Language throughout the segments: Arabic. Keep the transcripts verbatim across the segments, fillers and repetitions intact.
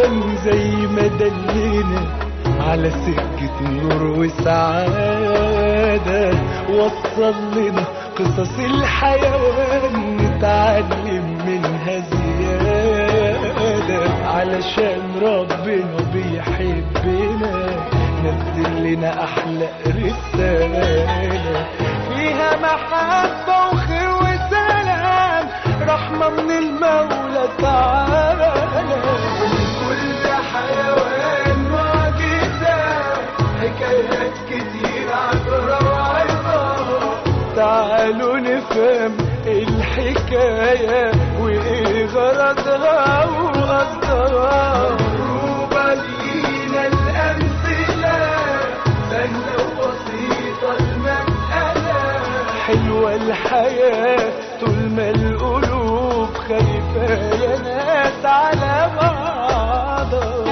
الحيوان زي ما دلنا على سكة نور وسعادة، وصل لنا قصص الحيوان نتعلم منها زيادة، علشان ربنا بيحبنا نزل لنا أحلى رسالة فيها محبة وخير وسلام، رحمة من المولى تعالى. كل حيوان معجزة، حكايات كتير عبرة وعظة، تعالوا نفهم الحكاية وإيه غرضها وقصدها. روبة لينا الأمثلة سهلة وبسيطة المسألة، حلوة الحياة طول ما القلوب خايفة يا ناس على بعضها.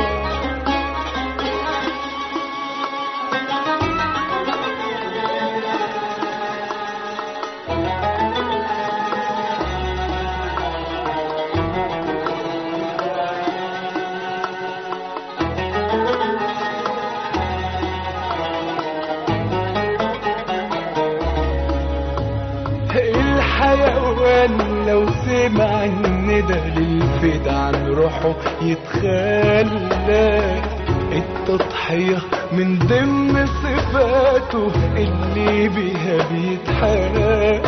الحيوان لو سمع الندى للفدا عن روحه يتخلى، التضحية من ضمن صفاته اللي بيها بيتحلى.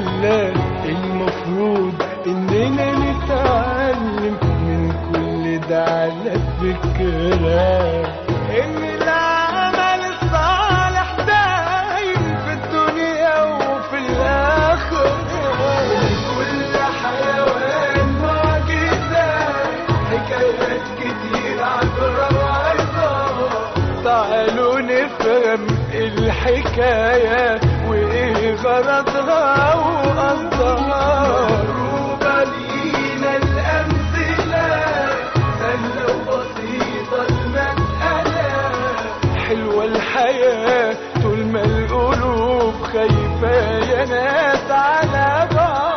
المفروض اننا نتعلم من كل ده على فكرة ان العمل الصالح دايم في الدنيا وفي الاخرة. كل حيوان معجزة، حكايات كتير عبرة وعظة، تعالوا نفهم الحكاية وإيه غرضها وقصدها. روبة لينا الأمثلة سهلة وبسيطة المسألة، حلوة الحياة طول ما القلوب خايفة يا ناس على بعض.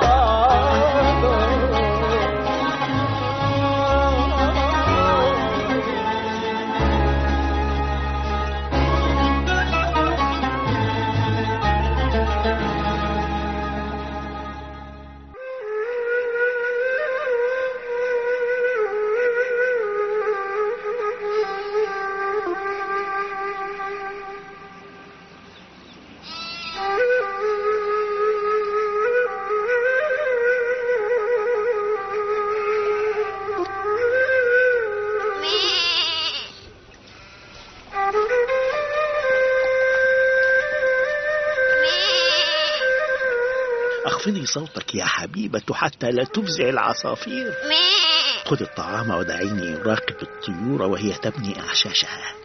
اخفضي صوتك يا حبيبة حتى لا تفزع العصافير. خذ الطعام ودعيني أراقب الطيور وهي تبني أعشاشها.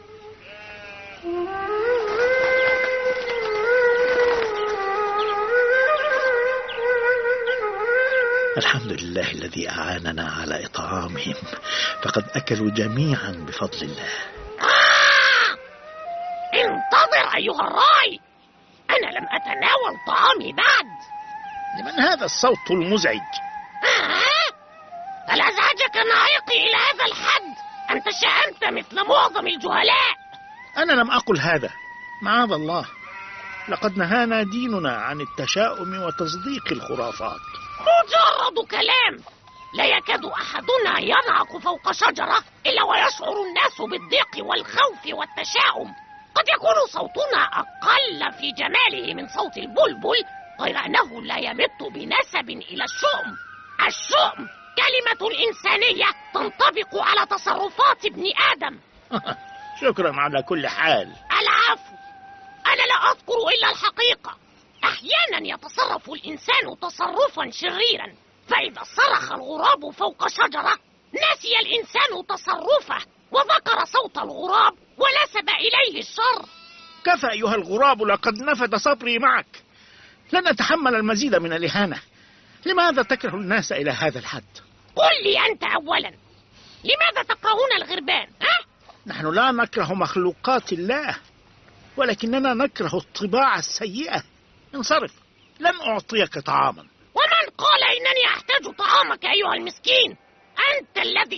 الحمد لله الذي أعاننا على إطعامهم، فقد أكلوا جميعا بفضل الله. آه! انتظر أيها الراعي، أنا لم أتناول طعامي بعد. لمن هذا الصوت المزعج؟ آه؟ هل أزعجك نعيقي إلى هذا الحد؟ أنت شأنت مثل معظم الجهلاء. أنا لم أقل هذا، معاذ الله، لقد نهانا ديننا عن التشاؤم وتصديق الخرافات. مجرد كلام، لا يكاد أحدنا ينعق فوق شجرة إلا ويشعر الناس بالضيق والخوف والتشاؤم. قد يكون صوتنا أقل في جماله من صوت البلبل، غير أنه لا يمت بنسب إلى الشؤم. الشؤم كلمة الإنسانية تنطبق على تصرفات ابن آدم. شكرا على كل حال. العفو، أنا لا أذكر إلا الحقيقة. أحيانا يتصرف الإنسان تصرفا شريرا، فإذا صرخ الغراب فوق شجرة نسي الإنسان تصرفه وذكر صوت الغراب ونسب إليه الشر. كفى أيها الغراب، لقد نفد صبري معك، لن أتحمل المزيد من الإهانة. لماذا تكره الناس إلى هذا الحد؟ قل لي أنت أولا، لماذا تكرهون الغربان؟ ها؟ نحن لا نكره مخلوقات الله، ولكننا نكره الطباع السيئة. انصرف، لن أعطيك طعاما. ومن قال إنني أحتاج طعامك أيها المسكين؟ أنت الذي تحتاج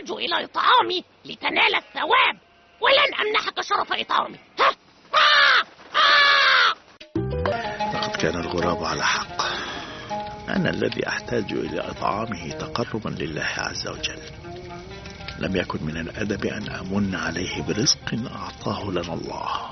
تحتاج إلى إطعامي لتنال الثواب، ولن أمنحك شرف إطعامي. ها؟ آه! آه! لقد كان الغراب على حق. أنا الذي أحتاج إلى إطعامه تقربا لله عز وجل. لم يكن من الأدب أن أمن عليه برزق أعطاه لنا الله.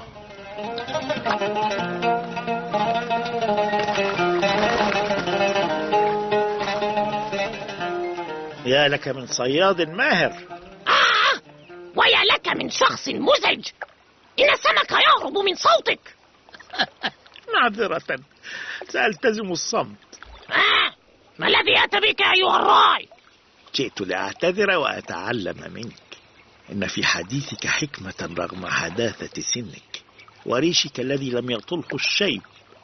يا لك من صياد ماهر. آه! ويا لك من شخص مزعج. إن السمك يهرب من صوتك. معذرة، سألتزم الصمت. آه! ما الذي أتى بك أيها الراعي؟ جئت لأعتذر وأتعلم منك. إن في حديثك حكمة رغم حداثة سنك وريشك الذي لم يطله الشيب.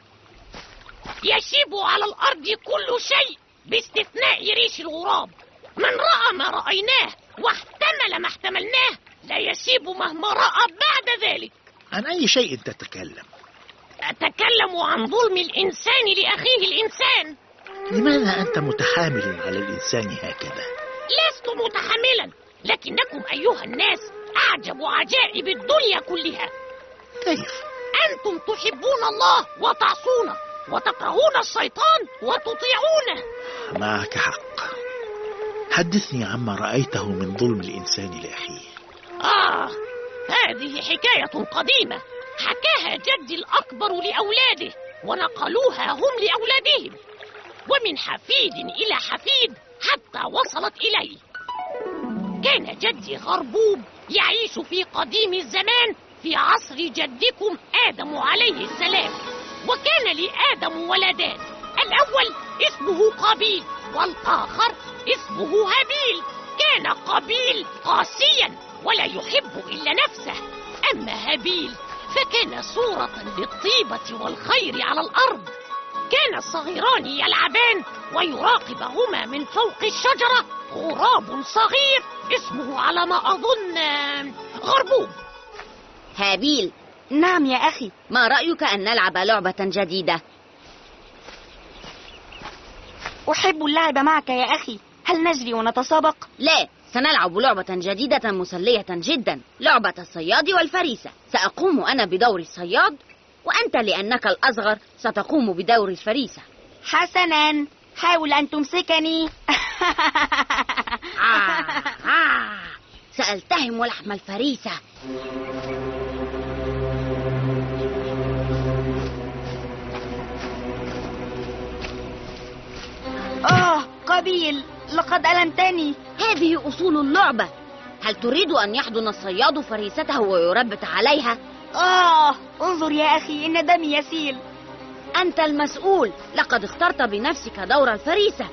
يشيب على الأرض كل شيء باستثناء ريش الغراب. من رأى ما رأيناه واحتمل ما احتملناه لا يشيب مهما رأى بعد ذلك. عن أي شيء تتكلم؟ أتكلم عن ظلم الإنسان لأخيه الإنسان. لماذا أنت متحامل على الإنسان هكذا؟ لست متحاملا، لكنكم أيها الناس أعجب عجائب الدنيا كلها. كيف؟ أنتم تحبون الله وتعصونه، وتكرهون الشيطان وتطيعونه. معك حق. حدثني عما رأيته من ظلم الإنسان لأخيه. آه، هذه حكاية قديمة حكاها جدي الأكبر لأولاده، ونقلوها هم لأولادهم، ومن حفيد إلى حفيد حتى وصلت إلي. كان جدي غربوب يعيش في قديم الزمان في عصر جدكم آدم عليه السلام، وكان لآدم ولدان، الأول اسمه قابيل والآخر اسمه هابيل. كان قابيل قاسيا ولا يحب إلا نفسه، أما هابيل فكان صورة للطيبة والخير على الأرض. كان الصغيران يلعبان ويراقبهما من فوق الشجرة غراب صغير اسمه على ما أظن غربوب. هابيل: نعم يا أخي، ما رأيك أن نلعب لعبة جديدة؟ أحب اللعب معك يا أخي، هل نجري ونتسابق؟ لا، سنلعب لعبة جديدة مسلية جدا، لعبة الصياد والفريسة. سأقوم أنا بدور الصياد، وأنت لأنك الأصغر ستقوم بدور الفريسة. حسنا، حاول أن تمسكني. آه آه. سألتهم لحم الفريسة. آه قابيل، لقد ألمتني. هذه أصول اللعبة. هل تريد أن يحضن الصياد فريسته ويربت عليها؟ آه انظر يا أخي، إن دمي يسيل. أنت المسؤول، لقد اخترت بنفسك دور الفريسة.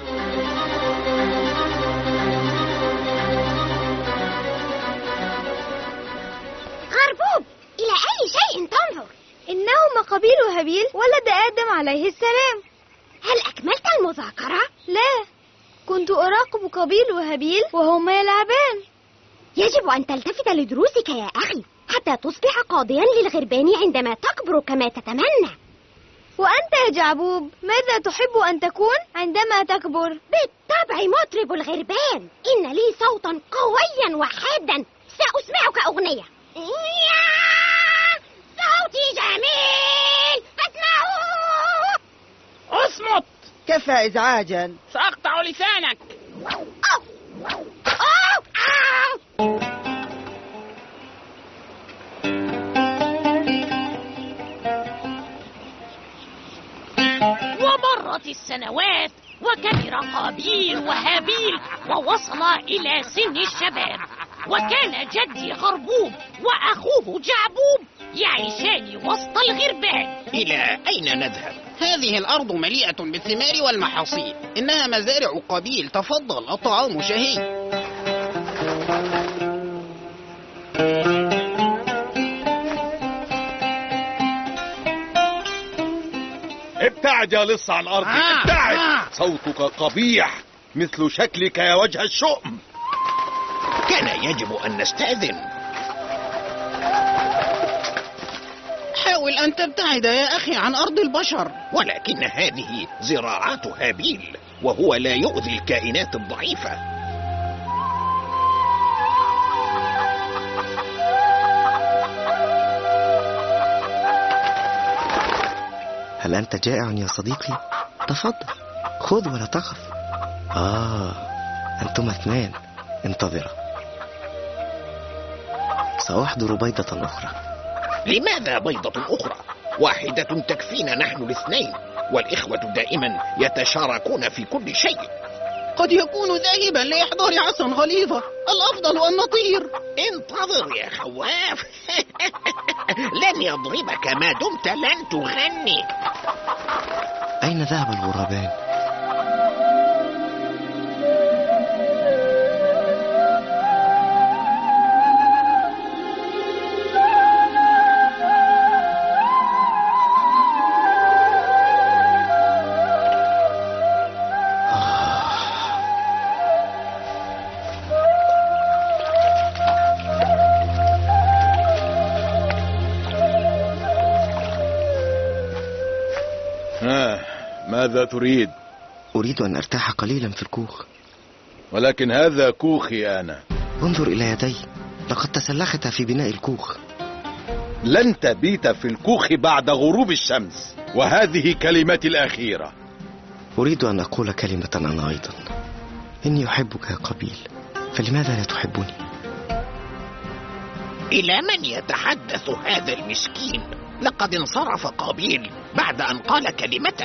غربوب، إلى أي شيء تنظر؟ إنهما قابيل وهابيل ولد آدم عليه السلام. هل أكملت المذاكرة؟ لا، كنت أراقب قابيل وهابيل وهما يلعبان. يجب أن تلتفت لدروسك يا أخي حتى تصبح قاضيا للغربان عندما تكبر كما تتمنى. وأنت يا جعبوب، ماذا تحب أن تكون عندما تكبر؟ بالطبع مطرب الغربان. إن لي صوتا قويا وحادا، سأسمعك أغنية. صوتي جميل، اسمعوا. اصمت، كفى إزعاجا، سأقطع لسانك. أو. أو. أو. ومرت السنوات وكبر قابيل وهابيل ووصل إلى سن الشباب، وكان جدي غربوب وأخوه جعبوب يعيشان وسط الغربان. إلى أين نذهب؟ هذه الأرض مليئة بالثمار والمحاصيل، إنها مزارع قابيل. تفضل، الطعام شهي. ابتعد يا لص عن أرضي. آه ابتعد. آه. صوتك قبيح مثل شكلك يا وجه الشؤم. كان يجب أن نستأذن. حاول أن تبتعد يا أخي عن أرض البشر. ولكن هذه زراعات هابيل، وهو لا يؤذي الكائنات الضعيفة. هل أنت جائع يا صديقي؟ تفضل، خذ ولا تخف. آه، أنتما اثنان، انتظرا، سأحضر بيضة أخرى. لماذا بيضة أخرى؟ واحدة تكفينا نحن الاثنين، والإخوة دائما يتشاركون في كل شيء. قد يكون ذاهبا لإحضار عصا غليظة، الأفضل أن نطير. انتظر يا خواف. لن يضربك ما دمت لن تغني. أين ذهب الغرابان؟ ماذا تريد؟ أريد أن أرتاح قليلا في الكوخ. ولكن هذا كوخي أنا. انظر إلى يدي، لقد تسلخت في بناء الكوخ. لن تبيت في الكوخ بعد غروب الشمس، وهذه كلمتي الأخيرة. أريد أن أقول كلمة أنا أيضا. إني أحبك يا قابيل، فلماذا لا تحبني؟ إلى من يتحدث هذا المسكين؟ لقد انصرف قابيل بعد أن قال كلمته.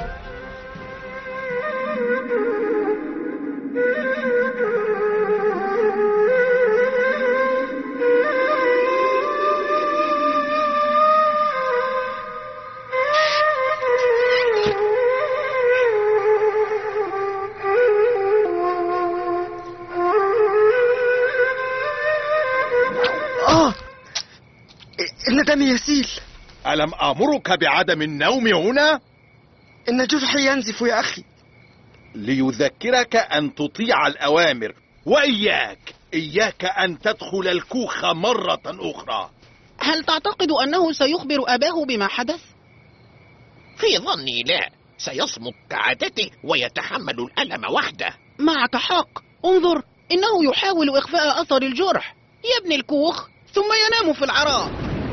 آه، إن دمي يسيل. ألم أمرك بعدم النوم هنا؟ إن جرحي ينزف يا أخي. ليذكرك أن تطيع الأوامر، وإياك إياك أن تدخل الكوخ مرة أخرى. هل تعتقد أنه سيخبر أباه بما حدث؟ في ظني لا، سيصمت كعادته ويتحمل الألم وحده. معك حق، انظر، إنه يحاول إخفاء أثر الجرح. يبني الكوخ ثم ينام في العراء.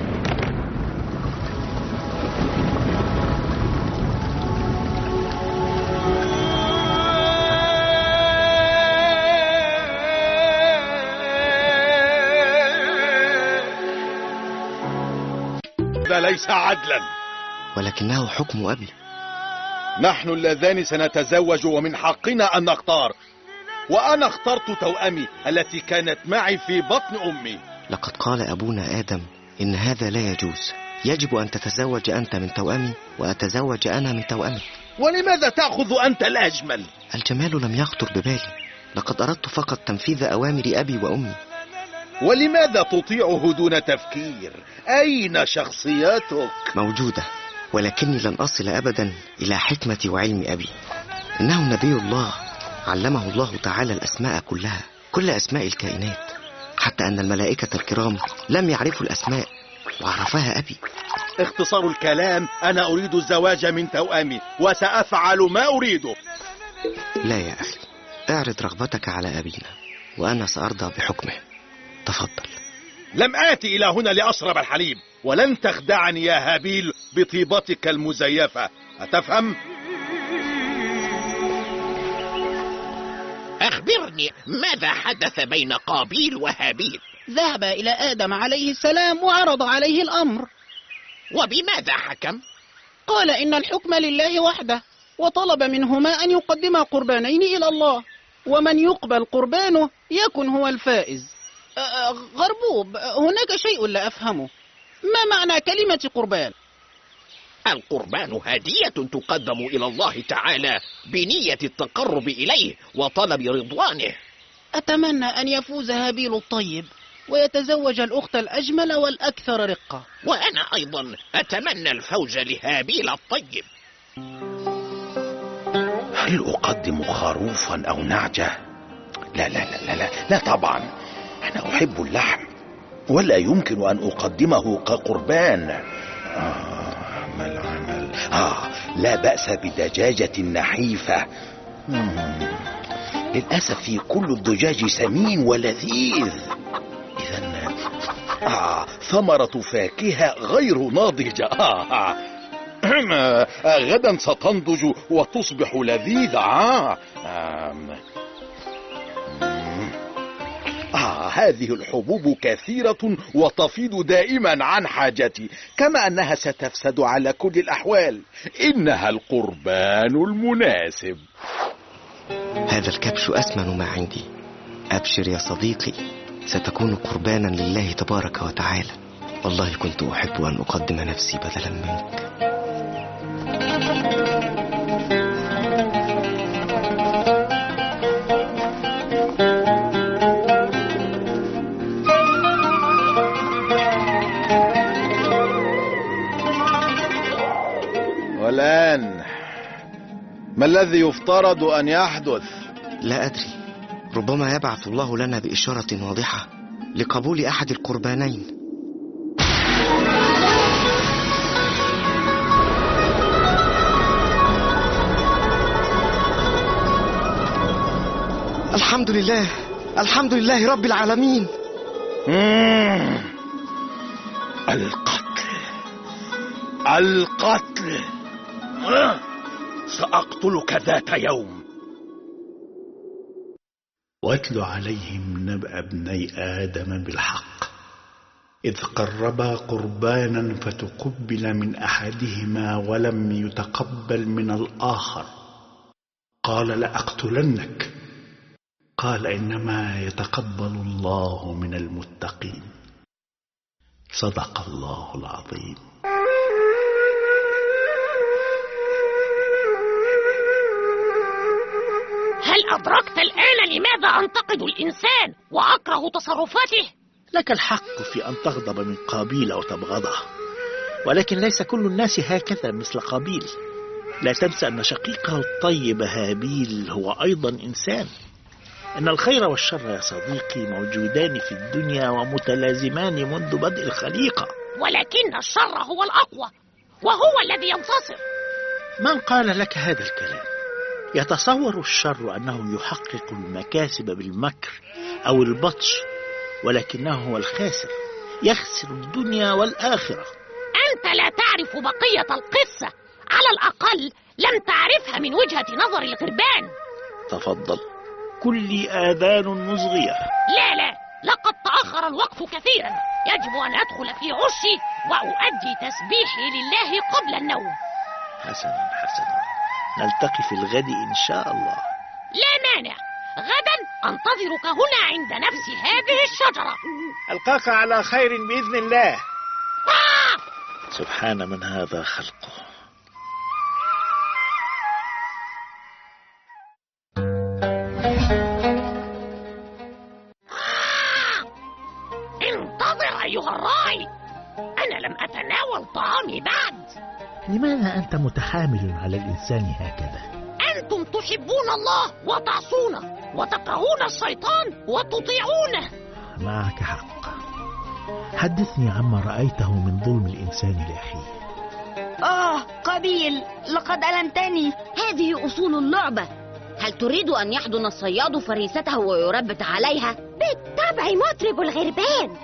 هذا ليس عدلا. ولكنه حكم أبي. نحن اللذان سنتزوج ومن حقنا أن نختار، وأنا اخترت توأمي التي كانت معي في بطن أمي. لقد قال أبونا آدم إن هذا لا يجوز. يجب أن تتزوج أنت من توأمي وأتزوج أنا من توأمي. ولماذا تأخذ أنت الأجمل؟ الجمال لم يخطر ببالي، لقد أردت فقط تنفيذ أوامر أبي وأمي. ولماذا تطيعه دون تفكير؟ أين شخصيتك؟ موجودة، ولكني لن أصل أبدا إلى حكمة وعلم أبي. إنه نبي الله، علمه الله تعالى الأسماء كلها، كل أسماء الكائنات، حتى أن الملائكة الكرام لم يعرفوا الأسماء وعرفها أبي. اختصار الكلام، أنا أريد الزواج من توأمي وسأفعل ما أريده. لا يا أخي، اعرض رغبتك على أبينا وأنا سأرضى بحكمه. تفضل. لم آتي إلى هنا لأشرب الحليب، ولن تخدعني يا هابيل بطيبتك المزيفة، أتفهم؟ أخبرني، ماذا حدث بين قابيل وهابيل؟ ذهب إلى آدم عليه السلام وعرض عليه الأمر. وبماذا حكم؟ قال إن الحكم لله وحده، وطلب منهما أن يقدما قربانين إلى الله، ومن يقبل قربانه يكن هو الفائز. غربوب، هناك شيء لا أفهمه. ما معنى كلمة قربان؟ القربان هدية تقدم إلى الله تعالى بنية التقرب إليه وطلب رضوانه. أتمنى أن يفوز هابيل الطيب ويتزوج الأخت الأجمل والأكثر رقة. وأنا أيضا أتمنى الفوز لهابيل الطيب. هل أقدم خروفا أو نعجة؟ لا لا لا لا لا, لا طبعا، أنا أحب اللحم ولا يمكن أن أقدمه كقربان. آه ما العمل؟ آه لا بأس بدجاجة نحيفة. مم. للأسف في كل الدجاج سمين ولذيذ. إذن آه ثمرة فاكهة غير ناضجة. آه, آه. غدا ستنضج وتصبح لذيذة. آه. آه. آه هذه الحبوب كثيرة وتفيض دائما عن حاجتي، كما أنها ستفسد على كل الأحوال. إنها القربان المناسب. هذا الكبش أثمن ما عندي. أبشر يا صديقي، ستكون قربانا لله تبارك وتعالى. والله كنت أحب أن أقدم نفسي بدلا منك. والآن ما الذي يفترض أن يحدث؟ لا أدري، ربما يبعث الله لنا بإشارة واضحة لقبول أحد القربانين. الحمد لله، الحمد لله رب العالمين. مم. القتل القتل أه؟ سأقتلك ذات يوم. واتل عليهم نبأ ابني آدم بالحق إذ قربا قربانا فتقبل من أحدهما ولم يتقبل من الآخر قال لأقتلنك قال إنما يتقبل الله من المتقين. صدق الله العظيم. هل أدركت الآن لماذا أنتقد الإنسان وأكره تصرفاته؟ لك الحق في أن تغضب من قابيل أو تبغضه، ولكن ليس كل الناس هكذا مثل قابيل. لا تنسى أن شقيقه الطيب هابيل هو أيضا إنسان. إن الخير والشر يا صديقي موجودان في الدنيا ومتلازمان منذ بدء الخليقة، ولكن الشر هو الأقوى وهو الذي ينتصر. من قال لك هذا الكلام؟ يتصور الشر أنه يحقق المكاسب بالمكر أو البطش، ولكنه هو الخاسر، يخسر الدنيا والآخرة. أنت لا تعرف بقية القصة، على الأقل لم تعرفها من وجهة نظر الغربان. تفضل، كل آذان مصغية. لا لا، لقد تأخر الوقت كثيرا، يجب أن أدخل في عشي وأؤدي تسبيحي لله قبل النوم. حسنا حسنا، نلتقي في الغد إن شاء الله. لا مانع، غدا أنتظرك هنا عند نفس هذه الشجرة. ألقاك على خير بإذن الله. آه! سبحان من هذا خلقه. آه! انتظر أيها الراعي، أنا لم أتناول طعامي بعد. لماذا أنت متحامل على الإنسان هكذا؟ أنتم تحبون الله وتعصونه، وتكرهون الشيطان وتطيعونه. معك حق. حدثني عما رأيته من ظلم الإنسان لأخيه. آه قابيل، لقد ألمتني. هذه أصول اللعبة. هل تريد أن يحضن الصياد فريسته ويربت عليها؟ بالطبع مطرب الغربان.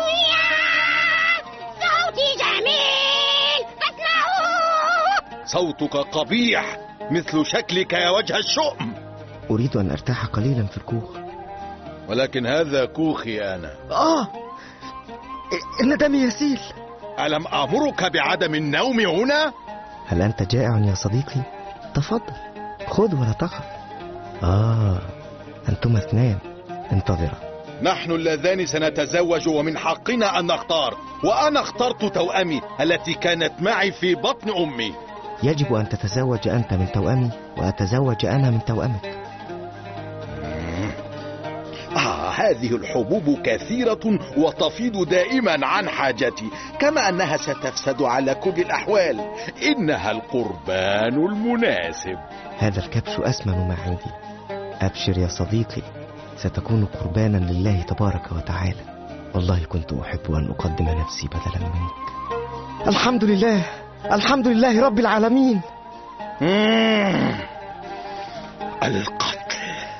صوتي جميل، فاسمعوه. صوتك قبيح مثل شكلك يا وجه الشؤم. أريد أن أرتاح قليلا في الكوخ. ولكن هذا كوخي أنا. آه إن دمي يسيل. ألم أمرك بعدم النوم هنا؟ هل أنت جائع يا صديقي؟ تفضل، خذ ولا تخف. آه أنتم اثنان، انتظرا. نحن اللذان سنتزوج ومن حقنا أن نختار، وأنا اخترت توأمي التي كانت معي في بطن أمي. يجب أن تتزوج أنت من توأمي وأتزوج أنا من توأمك. آه هذه الحبوب كثيرة وتفيض دائما عن حاجتي، كما أنها ستفسد على كل الأحوال. إنها القربان المناسب. هذا الكبش أثمن ما عندي. أبشر يا صديقي، ستكون قربانا لله تبارك وتعالى. والله كنت أحب أن أقدم نفسي بدلا منك. الحمد لله، الحمد لله رب العالمين. مم. القتل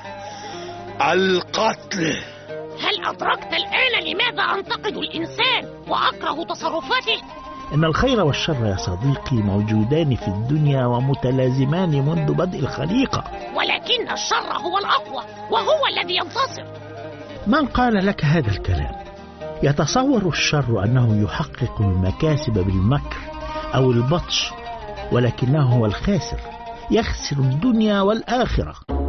القتل. هل أدركت الآن لماذا أنتقد الإنسان وأكره تصرفاته؟ إن الخير والشر يا صديقي موجودان في الدنيا ومتلازمان منذ بدء الخليقة. ولكن الشر هو الأقوى وهو الذي ينتصر. من قال لك هذا الكلام؟ يتصور الشر أنه يحقق المكاسب بالمكر أو البطش، ولكنه هو الخاسر، يخسر الدنيا والآخرة.